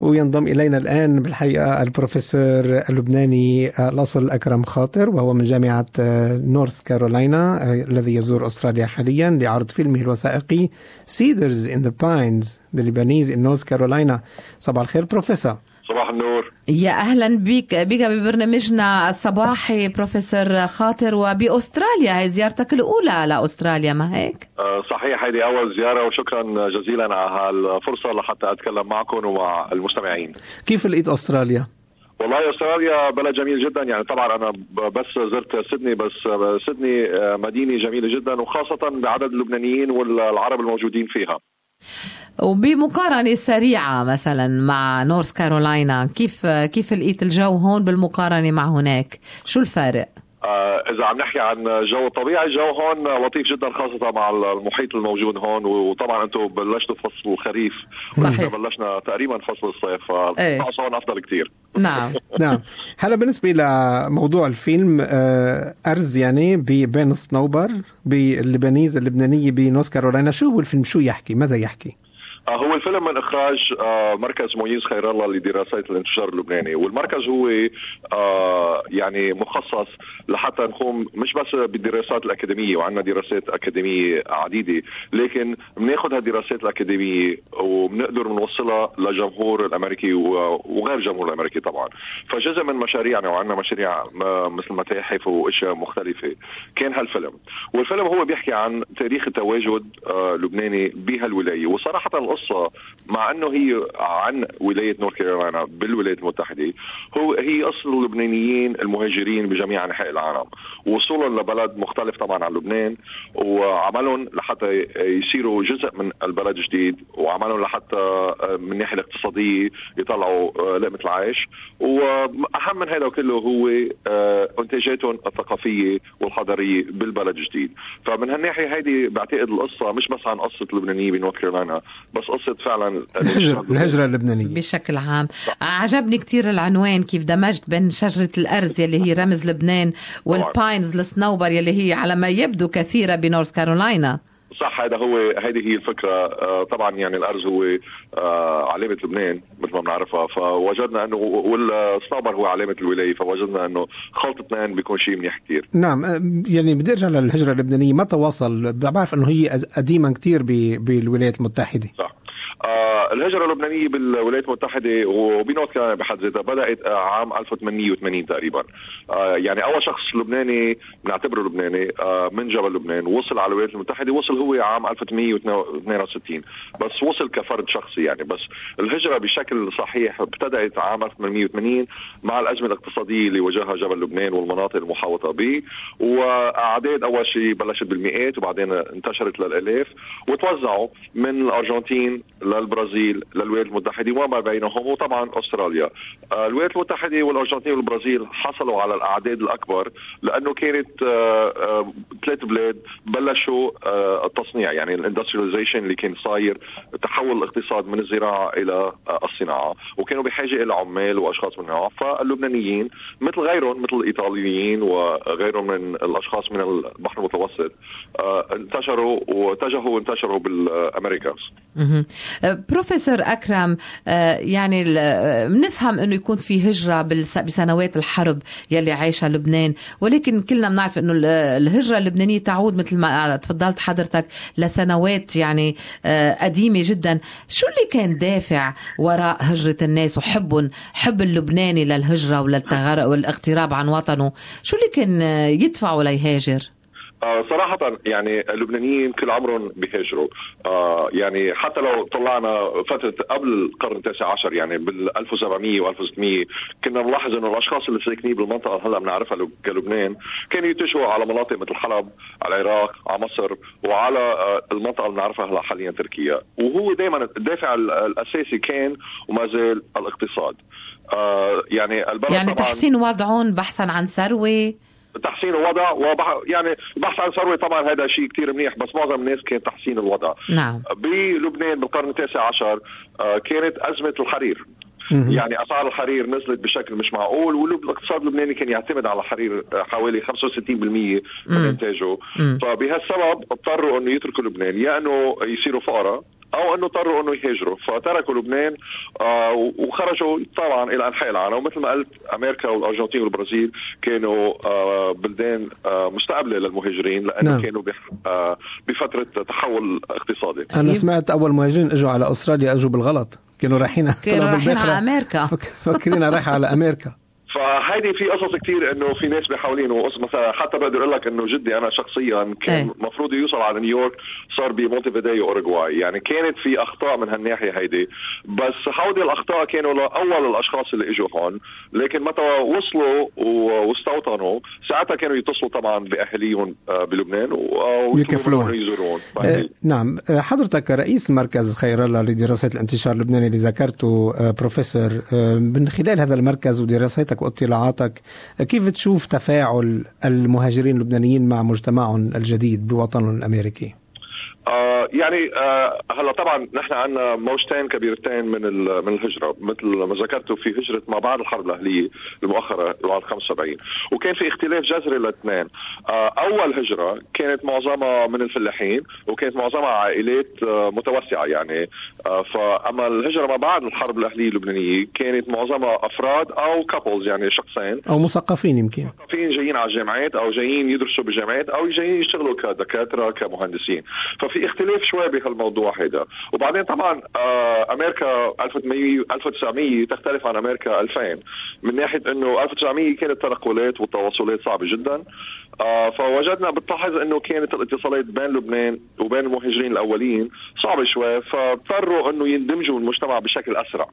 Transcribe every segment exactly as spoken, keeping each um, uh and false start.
وينضم إلينا الآن بالحقيقة البروفيسور اللبناني الأصل أكرم خاطر، وهو من جامعة نورث كارولاينا الذي يزور أستراليا حاليا لعرض فيلمه الوثائقي Cedars in the Pines The Lebanese in North Carolina. صباح الخير بروفيسور. صباح النور. يا أهلا بك بك ببرنامجنا الصباحي بروفيسور خاطر. وبأستراليا هي زيارتك الأولى لأستراليا ما هيك؟ أه صحيح، هذه أول زيارة وشكرا جزيلا على هالفرصة لحتى أتكلم معكم ومع المستمعين. كيف لقيت أستراليا؟ والله أستراليا بلد جميل جدا، يعني طبعا أنا بس زرت سيدني، بس سيدني مدينة جميلة جدا وخاصة بعدد اللبنانيين والعرب الموجودين فيها. وبمقارنة سريعة مثلا مع نورث كارولاينا، كيف كيف لقيت الجو هون بالمقارنة مع هناك؟ شو الفارق؟ آه إذا عم نحكي عن جو طبيعي، الجو هون لطيف جدا خاصة مع المحيط الموجود هون، وطبعا أنتم بلشتوا فصل الخريف، صحيح بلشنا تقريبا فصل الصيف، فالطقس هون أفضل كتير. نعم نعم. هلا بالنسبة لموضوع الفيلم، أرز يعني بين الصنوبر باللبنيز اللبنانية بنورث كارولاينا، شو هو الفيلم؟ شو يحكي؟ ماذا يحكي؟ هو الفيلم من إخراج مركز مويز خير الله لدراسات الانتشار اللبناني، والمركز هو يعني مخصص لحتى نقوم مش بس بالدراسات الأكاديمية، وعندنا دراسات أكاديمية عديدة، لكن بناخد هالدراسات الأكاديمية وبنقدر نوصلها للجمهور الأمريكي وغير الجمهور الأمريكي طبعا. فجزء من مشاريعنا، وعندنا مشاريع مثل متاحف وأشياء مختلفة، كان هالفيلم. والفيلم هو بيحكي عن تاريخ التواجد اللبناني بهالولاية. وصراحة القصة مع أنه هي عن ولاية نورث كارولاينا بالولايات المتحدة، هو هي أصل اللبنانيين المهاجرين بجميع أنحاء العالم، وصولهم لبلد مختلف طبعا عن لبنان، وعملهم لحتى يصيروا جزء من البلد جديد، وعملهم لحتى من الناحية الاقتصادية يطلعوا لقمة العيش، وأهم من هذا كله هو انتاجاتهم الثقافية والحضارية بالبلد الجديد. فمن هالناحية هذه بعتقد القصة مش بس عن قصة اللبنانيين بنورث كارولاينا، بس قصة فعلا الهجرة, الهجرة اللبنانية بشكل عام. عجبني كتير العنوان، كيف دمجت بين شجرة الأرز يلي هي رمز لبنان والباينز الصنوبر يلي هي على ما يبدو كثيرة بنورث كارولاينا. صح، هذا هو هذه هي الفكرة. آه طبعا يعني الأرز هو آه علامة لبنان مثل ما بنعرفها، فوجدنا أنه والصنوبر هو علامة الولاية، فوجدنا أنه خلط اثنين بيكون شيء منيح كتير. نعم. يعني بدي أرجع للهجرة اللبنانية، ما تواصل؟ بعرف أنه هي قديما كتير بالولايات المتحدة. صح. آه الهجرة اللبنانية بالولايات المتحدة وبنورث كارولاينا بحد ذاتها بدأت آه عام ألف وثمانمية وثمانين تقريبا. آه يعني أول شخص لبناني بنعتبره لبناني آه من جبل لبنان وصل على الولايات المتحدة، وصل هو عام ألف وثمانمية واثنين وستين، بس وصل كفرد شخصي يعني. بس الهجرة بشكل صحيح ابتدأت عام ألف وثمانمية وثمانين مع الأزمة الاقتصادية اللي واجهها جبل لبنان والمناطق المحاوطة به، وأعداد أول شيء بلشت بالمئات وبعدين انتشرت للآلاف، وتوزعوا من الأرجنتين للبرازيل للولايات المتحدة وما بينهم، وطبعا أستراليا. آه الولايات المتحدة والأرجنتين والبرازيل حصلوا على الأعداد الأكبر لأنه كانت آه آه ثلاث بلاد بلشوا آه التصنيع، يعني الاندسترياليزيشن اللي كان صاير، تحول الاقتصاد من الزراعة إلى آه الصناعة، وكانوا بحاجة إلى عمال وأشخاص من هنا. فاللبنانيين مثل غيرهم، مثل الإيطاليين وغيرهم من الأشخاص من البحر المتوسط، آه انتشروا واتجهوا وانتشروا بالأمريكاس. بروفيسور أكرم، يعني بنفهم أنه يكون في هجرة بسنوات الحرب يلي عايشها لبنان، ولكن كلنا بنعرف أنه الهجرة اللبنانية تعود مثل ما تفضلت حضرتك لسنوات يعني قديمة جدا. شو اللي كان دافع وراء هجرة الناس وحبهم، حب اللبناني للهجرة والاغتراب عن وطنه؟ شو اللي كان يدفعه ليهاجر؟ آه صراحة يعني اللبنانيين كل عمرهم بيهاجروا. آه يعني حتى لو طلعنا فترة قبل القرن التاسع عشر، يعني بال ألف وسبعمية وألف وستمية، كنا نلاحظ انه الاشخاص اللي ساكنين بالمنطقة هلا بنعرفها كلبنان كانوا يتجهوا على مناطق مثل حلب، على العراق، على مصر، وعلى آه المنطقة اللي بنعرفها هلا حاليا تركيا. وهو دائما الدافع الاساسي كان وما زال الاقتصاد. آه يعني البلد يعني تحسين وضعهم بحثا عن ثروة، تحسين الوضع وبح... يعني بحث عن ثروة. طبعا هذا شيء كتير منيح، بس معظم الناس كان تحسين الوضع. نعم. بلبنان بالقرن التاسع عشر آه كانت أزمة الحرير. يعني أسعار الحرير نزلت بشكل مش معقول، والاقتصاد اللبناني كان يعتمد على الحرير حوالي خمسة وستين بالمية من إنتاجه. فبهالسبب اضطروا أنه يتركوا لبنان، يا أنه يصيروا فقراء او انه اضطروا انه يهاجروا، فتركوا لبنان آه وخرجوا طبعا الى انحاء العالم. ومثل ما قلت امريكا والارجنتين والبرازيل كانوا آه بلدان آه مستقبله للمهاجرين، لانه نعم. كانوا آه بفتره تحول اقتصادي. انا سمعت اول مهاجرين اجوا على استراليا اجوا بالغلط، كانوا رايحين كانوا رايحين على امريكا، فكرين رايحه على امريكا. فهيدي في قصص كتير انه في ناس بيحاولين، مثلا حتى بقدر اقول لك انه جدي انا شخصيا كان مفروض يوصل على نيويورك، صار بمونتيفيديو اوروغواي، يعني كانت في اخطاء من هالناحيه هيدي، بس هودي الاخطاء كانوا لاول الاشخاص اللي اجوا هون، لكن متى وصلوا واستوطنوا ساعتها كانوا يتصلوا طبعا باهاليهم بلبنان ويكفلون يزورون. آه نعم. حضرتك رئيس مركز خير الله لدراسه الانتشار اللبناني اللي ذكرته آه بروفيسور، آه من خلال هذا المركز ودراستك واطلاعاتك كيف تشوف تفاعل المهاجرين اللبنانيين مع مجتمعهم الجديد بوطنهم الأمريكي؟ آه يعني آه هلا طبعا نحن عندنا موجتين كبيرتين من من الهجره، مثل ما ذكرتوا في هجره ما بعد الحرب الاهليه المؤخره بعد خمسة وسبعين، وكان في اختلاف جذري للاثنين. آه اول هجره كانت معظمها من الفلاحين وكانت معظمها عائلات آه متوسعه يعني، آه فاما الهجره ما بعد الحرب الاهليه اللبنانيه كانت معظمها افراد او كابلز، يعني شخصين او مثقفين، يمكن مثقفين جايين على الجامعات او جايين يدرسوا بالجامعات او جايين يشتغلوا كدكاتره كمهندسين. في اختلاف شوي بهالموضوع هذا. وبعدين طبعا آه امريكا ألف وتسعمية تختلف عن امريكا ألفين، من ناحيه انه ألف وتسعمية كانت التنقلات والتواصلات صعبه جدا، آه فوجدنا بتلاحظ انه كانت الاتصالات بين لبنان وبين المهاجرين الاولين صعبه شوي، فاضطروا انه يندمجوا المجتمع بشكل اسرع.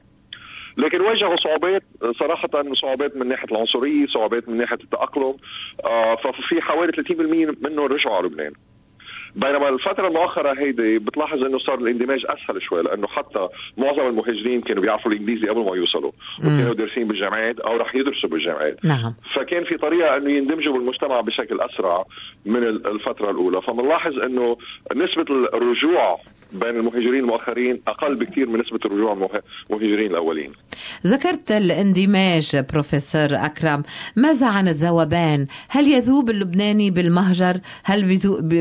لكن واجهوا صعوبات صراحة، صعوبات من ناحية العنصرية، صعوبات من ناحية التأقلم، آه ففي حوالي ثلاثين بالمئة منه رجعوا على لبنان. بينما الفترة المؤخرة هيدي بتلاحظ انه صار الاندماج اسهل شوي، لانه حتى معظم المهاجرين كانوا بيعرفوا الانجليزي قبل ما يوصلوا وكانوا دارسين بالجامعات او رح يدرسوا بالجامعات. نعم. فكان في طريقة انه يندمجوا بالمجتمع بشكل اسرع من الفترة الاولى. فمنلاحظ انه نسبة الرجوع بين المهاجرين المؤخرين اقل بكثير من نسبة الرجوع المهاجرين الاولين. ذكرت الاندماج بروفيسور اكرم، ماذا عن الذوبان؟ هل يذوب اللبناني بالمهجر؟ هل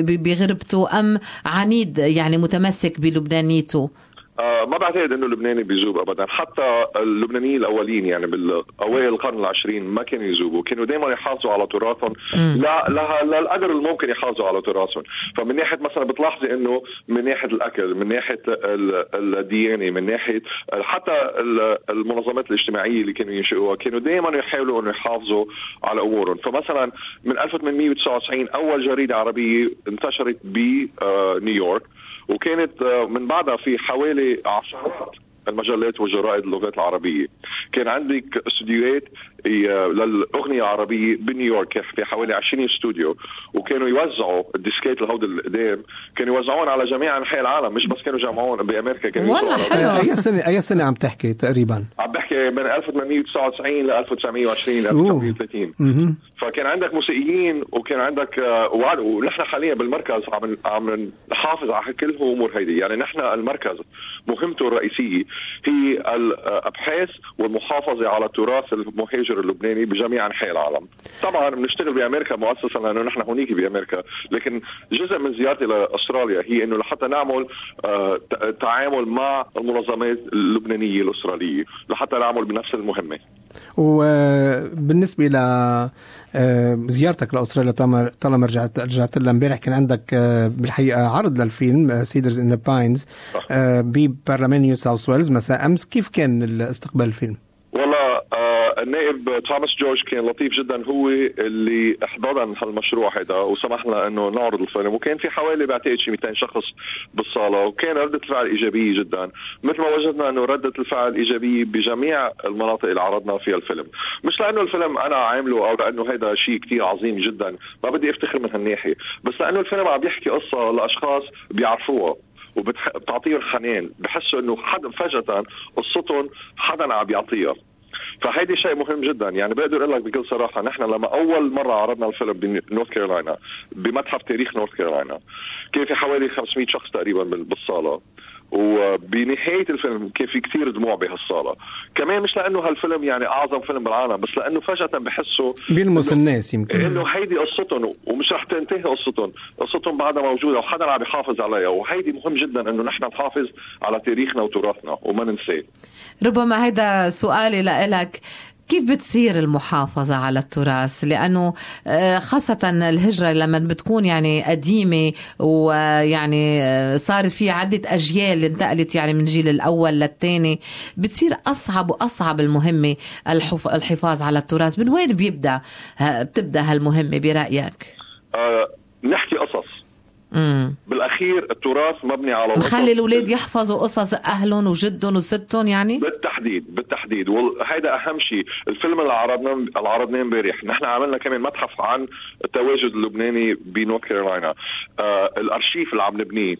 بغربته ام عنيد يعني متمسك بلبنانيته؟ آه ما بعتقد انه اللبناني بيذوب ابدا، حتى اللبنانيين الاولين يعني بالاوائل القرن العشرين ما كانوا يذوبوا، كانوا دائما يحافظوا على تراثهم لا لا للقدر الممكن يحافظوا على تراثهم. فمن ناحيه مثلا بتلاحظي انه من ناحيه الاكل، من ناحيه الديانه، من ناحيه حتى المنظمات الاجتماعيه اللي كانوا ينشئوها، كانوا دائما يحاولوا انه يحافظوا على امورهم. فمثلا من ألف وثمانمية وتسعة وتسعين اول جريده عربيه انتشرت بنيويورك، وكانت من بعدها في حوالي عشرات المجلات والجرائد اللغات العربية. كان عندك استوديوهات للأغنية العربية بنيويورك في حوالي عشرين استوديو، وكانوا يوزعوا الديسكات الهود القدام، كانوا يوزعون على جميع أنحاء العالم، مش بس كانوا جمعون بأمريكا. كانوا والله أي سنة أي سنة عم تحكي تقريبا؟ عم بحكي من ألف وثمانمية وتسعة وتسعين ل ألف وتسعمية وعشرين ألف وتسعمية وثلاثين. فكان عندك موسيقيين وكان عندك آه ونحن حاليا بالمركز عم عم نحافظ على كل هالامور هيدي. يعني نحن المركز مهمته الرئيسيه هي الابحاث والمحافظه على تراث المهاجر اللبناني بجميع انحاء العالم. طبعا بنشتغل بامريكا مؤسسا لانه نحن هونيك بامريكا، لكن جزء من زيارتي لاستراليا هي انه لحتى نعمل آه تعامل مع المنظمات اللبنانيه الاستراليه لحتى نعمل بنفس المهمه. وبالنسبه ل زيارتك لاستراليا طالما رجعت رجعت لها امبارح، كان عندك بالحقيقه عرض للفيلم سيدرز ان ذا باينز ببرلمان نيو ساوث ويلز مساء امس. كيف كان استقبال الفيلم؟ والله آه النائب توماس جورج كان لطيف جدا، هو اللي احضرنا هالمشروع هذا وسمح لنا انه نعرض الفيلم، وكان في حوالي بعتقد شي مئتين شخص بالصاله، وكان ردة الفعل ايجابيه جدا، مثل ما وجدنا انه ردة الفعل ايجابيه بجميع المناطق اللي عرضنا فيها الفيلم. مش لانه الفيلم انا عامله او لانه هذا شيء كتير عظيم جدا، ما بدي افتخر من هالناحيه، بس لانه الفيلم عم بيحكي قصه لاشخاص بيعرفوها وبتعطيهم حنان، بحسوا انه حدا فجأة قصتهم حدا عم بيعطيها. فهيدي شيء مهم جدا. يعني بقدر اقول لك بكل صراحه، نحن لما اول مره عرضنا الفيلم بنورث كارولاينا بمتحف تاريخ نورث كارولاينا، كان في حوالي خمسمية شخص تقريبا بالصاله، وبنهاية الفيلم كان في كتير دموع بهالصالة. كمان مش لأنه هالفيلم يعني أعظم فيلم بالعالم، بس لأنه فجأة بحسه بيلمس الناس يمكن إنه هيدي قصتهم ومش رح تنتهي قصتهم، قصتهم بعدها موجودة وحدا عم يحافظ عليها، وهيدي مهم جدا إنه نحن نحافظ على تاريخنا وتراثنا وما ننساه. ربما هيدا سؤالي لإلك، كيف بتصير المحافظة على التراث؟ لأنه خاصة الهجرة لما بتكون يعني قديمة ويعني صار في عدة أجيال انتقلت يعني من جيل الأول للثاني، بتصير أصعب وأصعب المهمة الحفاظ على التراث. من وين بيبدأ بتبدأ هالمهمة برأيك؟ أه نحكي قصص. مم. بالاخير التراث مبني على نخلي الاولاد يحفظوا قصص اهلهم وجدهم وستهم يعني بالتحديد بالتحديد وهذا اهم شيء. الفيلم اللي عرضناه اللي عرضناه امبارح نحن عملنا كمان متحف عن التواجد اللبناني بنورث كارولاينا. آه الارشيف اللي عم نبنيه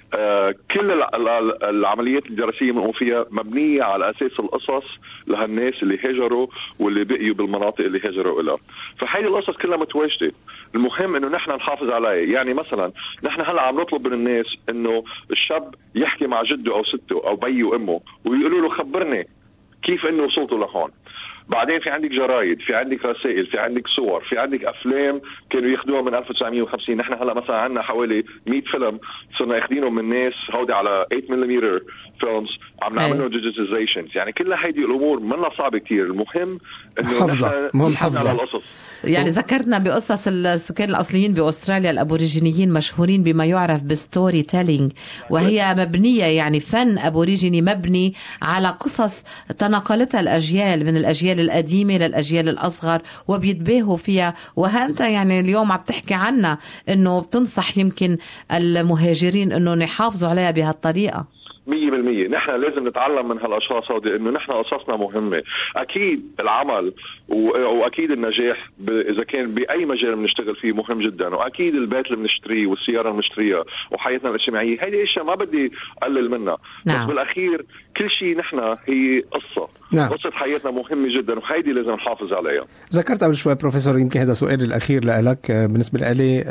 آه كل العمليات الدراسيه بنقوم فيها مبنيه على اساس القصص لهالناس اللي هاجروا واللي بقيوا بالمناطق اللي هاجروا لها. فهذه القصص كلها متواجده، المهم انه نحن نحافظ عليها. يعني مثلا نحن هلا عم نطلب من الناس انه الشاب يحكي مع جده او سته او بيه وامه ويقولوا له خبرني كيف انه وصلتوا لهون. بعدين في عندك جرايد، في عندك رسائل، في عندك صور، في عندك افلام كانوا ياخذوها من ألف وتسعمية وخمسين. نحن هلا مثلا عندنا حوالي مية فيلم صرنا اخذينهم من ناس هودي على ثمانية ملم فيلمز عم نعملوا ديجيتايزيشن. يعني كل هيدي الامور منا صعبه كتير، المهم انه نحن نحافظ على القصص. يعني ذكرتنا بقصص السكان الأصليين بأستراليا الأبوريجينيين مشهورين بما يعرف بستوري تيلينج، وهي مبنية يعني فن أبوريجيني مبني على قصص تناقلتها الأجيال من الأجيال القديمة للأجيال الأصغر وبيتباهوا فيها. وهانت يعني اليوم عم تحكي عنها إنه بتنصح يمكن المهاجرين إنه يحافظوا عليها بهالطريقة. مية بالمية نحن لازم نتعلم من هالأشخاص هودي إنه نحن قصصنا مهمة. أكيد العمل وأكيد النجاح إذا كان بأي مجال بنشتغل فيه مهم جدا، وأكيد البيت اللي بنشتريه والسيارة اللي بنشتريها وحياتنا الاجتماعية هيدي أشياء ما بدي أقلل منها. نعم. بس بالأخير كل شيء نحن هي قصة. نعم. قصة حياتنا مهمة جدا وهيدي لازم نحافظ عليها. ذكرت قبل شوي بروفيسور، يمكن هذا سؤال الأخير لك بالنسبة لي،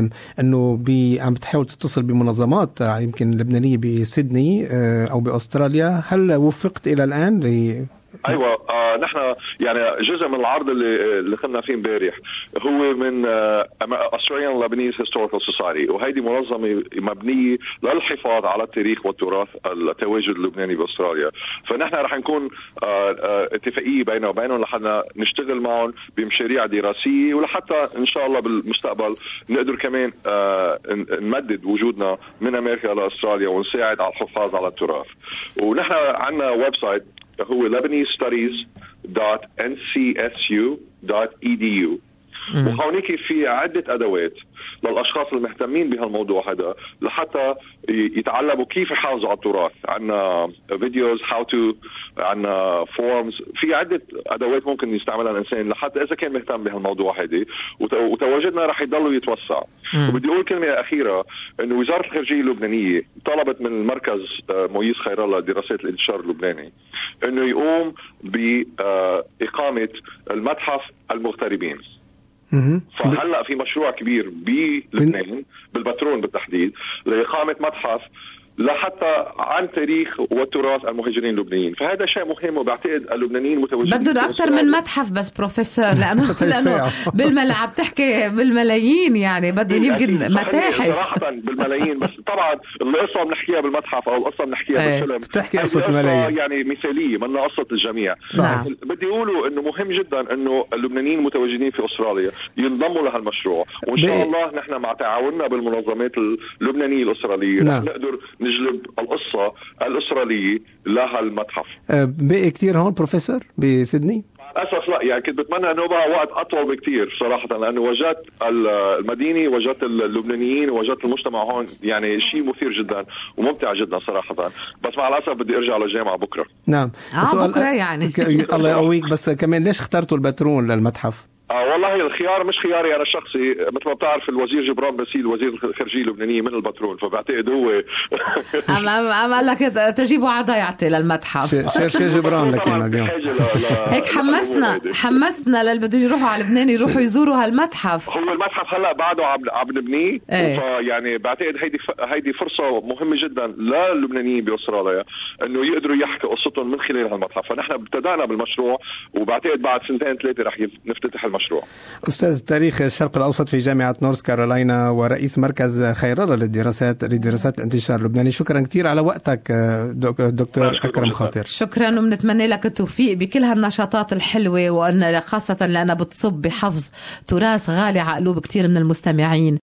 أنه عم بتحاول تتصل بمنظمات يمكن لبنانية بسيدني أو بأستراليا، هل وفقت إلى الآن ل... ايوه آه نحن يعني جزء من العرض اللي اللي خلنا فيه امبارح هو من آه Australian Lebanese Historical Society، وهيدي منظمه مبنيه للحفاظ على التاريخ والتراث التواجد اللبناني باستراليا. فنحن رح نكون آه آه اتفاقيه بيننا وبينهم لحتى نشتغل معهم بمشاريع دراسيه، ولحتى ان شاء الله بالمستقبل نقدر كمان آه نمدد وجودنا من امريكا لاستراليا ونساعد على الحفاظ على التراث. ونحن عندنا ويب سايت هو lebanese studies dot n c s u dot e d u، وهونيك في عدة أدوات للأشخاص المهتمين بهالموضوع هذا لحتى يتعلموا كيف يحافظوا على التراث. عنا فيديوز how to، عنا فورمز، في عدة أدوات ممكن يستعملها الإنسان لحتى إذا كان مهتم بهالموضوع هذا، وتواجدنا رح يضلوا يتوسع. وبدي أقول كلمة أخيرة، إنه وزارة الخارجية اللبنانية طلبت من المركز مويز خير الله لدراسات الانتشار اللبناني إنه يقوم بإقامة المتحف المغتربين. فهلأ في مشروع كبير بلبنان بالبترون بالتحديد لإقامة متحف لحتى عن تاريخ وتراث المهاجرين اللبنانيين. فهذا شيء مهم، وبعتقد اللبنانيين متوجهين بدهم أكثر من متحف بس بروفيسور، لأنه لأنه بالملا عم تحكي بالملايين، يعني بدهم يمكن متاحف صراحة بالملايين. بس طبعا القصة بنحكيها بالمتحف أو القصة بنحكيها بالفيلم بتحكي قصة الملايين يعني مثالية منها قصة الجميع. صح. بدي أقوله إنه مهم جدا إنه اللبنانيين متواجدين في أستراليا ينضموا لهالمشروع، وإن شاء الله نحن مع تعاوننا بالمنظمات اللبنانية الأسترالية نعم. نقدر نجلب القصة الأسترالية لها المتحف. بقي كتير هون بروفيسور بسيدني؟ أسف لا، يعني كنت بتمنى أنه بقى وقت أطول بكتير صراحة، لأنه وجدت المدينة، وجدت اللبنانيين، وجدت المجتمع هون يعني شيء مثير جدا وممتع جدا صراحة. بس مع الأسف بدي أرجع للجامعة بكرة. نعم آه بكرة يعني الله يقويك. بس كمان ليش اخترتوا البترون للمتحف؟ آه والله الخيار مش خياري انا الشخصي، مثل ما بتعرف الوزير جبران باسيل وزير الخارجيه اللبنانيه من البترول، فبعتقد هو أم أم قال لك تجيبوا عضيعتي للمتحف. شير جبران لكن اليوم هيك حمسنا حمسنا للي بدهم يروحوا على لبنان يروحوا يزوروا هالمتحف. هو المتحف هلا بعده عم عم نبنيه، فيعني بعتقد هيدي هيدي فرصه مهمه جدا للبنانيين باستراليا انه يقدروا يحكوا قصتهم من خلال هالمتحف. فنحن ابتدأنا بالمشروع وبعتقد بعد سنتين ثلاثه رح نفتتح المشروع. استاذ تاريخ الشرق الاوسط في جامعه نورث كارولاينا ورئيس مركز خير الله للدراسات لدراسات الانتشار اللبناني، شكرا كثير على وقتك دكتور أكرم خاطر. شكرا وبنتمنى لك التوفيق بكل هالنشاطات الحلوه، وان خاصه لانها بتصب بحفظ تراث غالي على قلوب كثير من المستمعين.